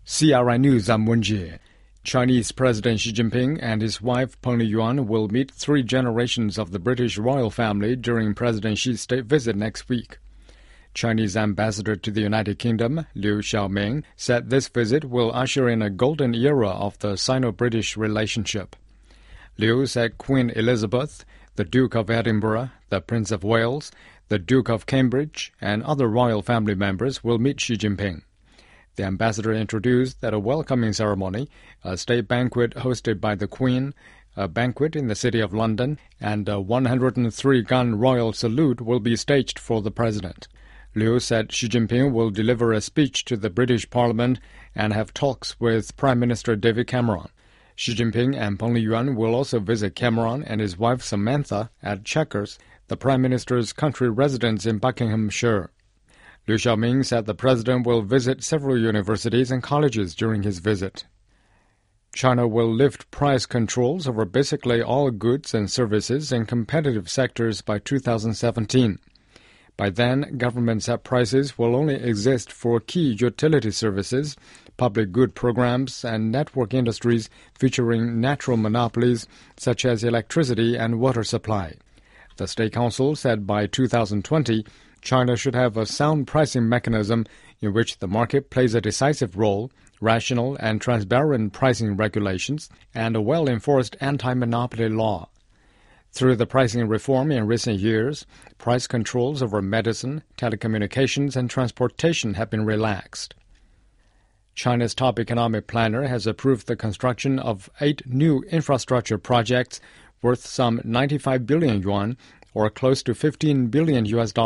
CRI News, I'm Wenjie. Chinese President Xi Jinping and his wife Peng Liyuan will meet three generations of the British royal family during President Xi's state visit next week. Chinese Ambassador to the United Kingdom, Liu Xiaoming, said this visit will usher in a golden era of the Sino-British relationship. Liu said Queen Elizabeth, the Duke of Edinburgh, the Prince of Wales, the Duke of Cambridge, and other royal family members will meet Xi Jinping. The ambassador introduced that a welcoming ceremony, a state banquet hosted by the Queen, a banquet in the City of London, and a 103-gun royal salute will be staged for the president. Liu said Xi Jinping will deliver a speech to the British Parliament and have talks with Prime Minister David Cameron. Xi Jinping and Peng Liyuan will also visit Cameron and his wife Samantha at Chequers, the Prime Minister's country residence in Buckinghamshire. Liu Xiaoming said the president will visit several universities and colleges during his visit. China will lift price controls over basically all goods and services in competitive sectors by 2017. By then, government-set prices will only exist for key utility services, public good programs, and network industries featuring natural monopolies such as electricity and water supply. The State Council said by 2020, China should have a sound pricing mechanism in which the market plays a decisive role, rational and transparent pricing regulations, and a well-enforced anti-monopoly law. Through the pricing reform in recent years, price controls over medicine, telecommunications, and transportation have been relaxed. China's top economic planner has approved the construction of 8 new infrastructure projects worth some 95 billion yuan, or close to $15 billion.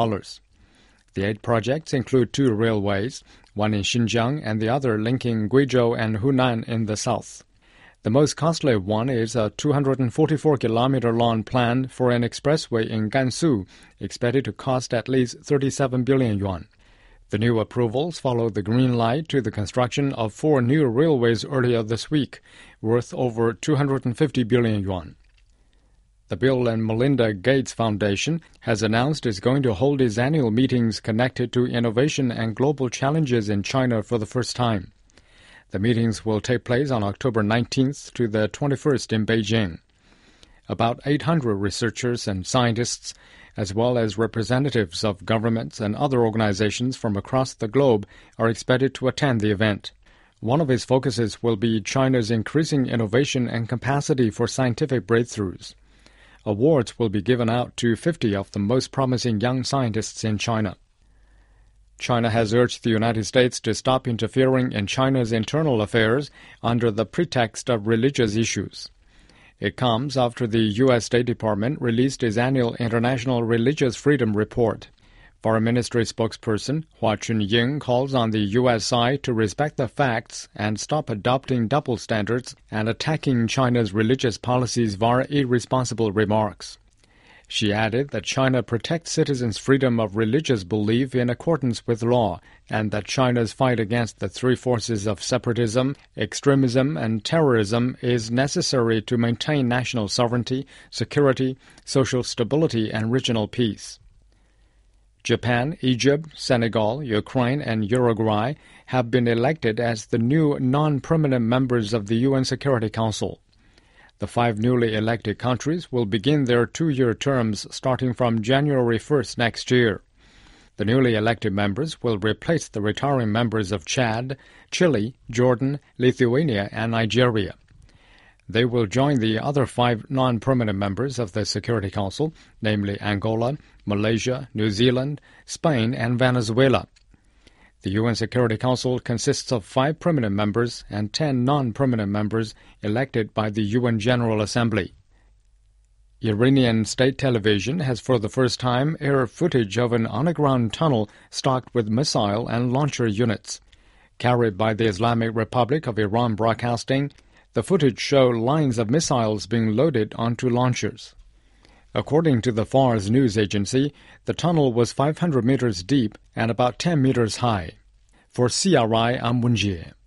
The 8 projects include 2 railways, one in Xinjiang and the other linking Guizhou and Hunan in the south. The most costly one is a 244-kilometer-long plan for an expressway in Gansu, expected to cost at least 37 billion yuan. The new approvals follow the green light to the construction of 4 new railways earlier this week, worth over 250 billion yuan. The Bill and Melinda Gates Foundation has announced it's going to hold its annual meetings connected to innovation and global challenges in China for the first time. The meetings will take place on October 19th to the 21st in Beijing. About 800 researchers and scientists, as well as representatives of governments and other organizations from across the globe, are expected to attend the event. One of its focuses will be China's increasing innovation and capacity for scientific breakthroughs. Awards will be given out to 50 of the most promising young scientists in China. China has urged the United States to stop interfering in China's internal affairs under the pretext of religious issues. It comes after the U.S. State Department released its annual International Religious Freedom Report. Foreign Ministry spokesperson Hua Chunying calls on the U.S. side to respect the facts and stop adopting double standards and attacking China's religious policies via irresponsible remarks. She added that China protects citizens' freedom of religious belief in accordance with law, and that China's fight against the 3 forces of separatism, extremism, and terrorism is necessary to maintain national sovereignty, security, social stability, and regional peace. Japan, Egypt, Senegal, Ukraine, and Uruguay have been elected as the new non-permanent members of the UN Security Council. The 5 newly elected countries will begin their 2-year terms starting from January 1st next year. The newly elected members will replace the retiring members of Chad, Chile, Jordan, Lithuania, and Nigeria. They will join the other 5 non-permanent members of the Security Council, namely Angola, Malaysia, New Zealand, Spain, and Venezuela. The UN Security Council consists of 5 permanent members and 10 non-permanent members elected by the UN General Assembly. Iranian state television has for the first time aired footage of an underground tunnel stocked with missile and launcher units. Carried by the Islamic Republic of Iran Broadcasting, the footage showed lines of missiles being loaded onto launchers. According to the Fars news agency, the tunnel was 500 meters deep and about 10 meters high. For CRI, I'm Wenjie.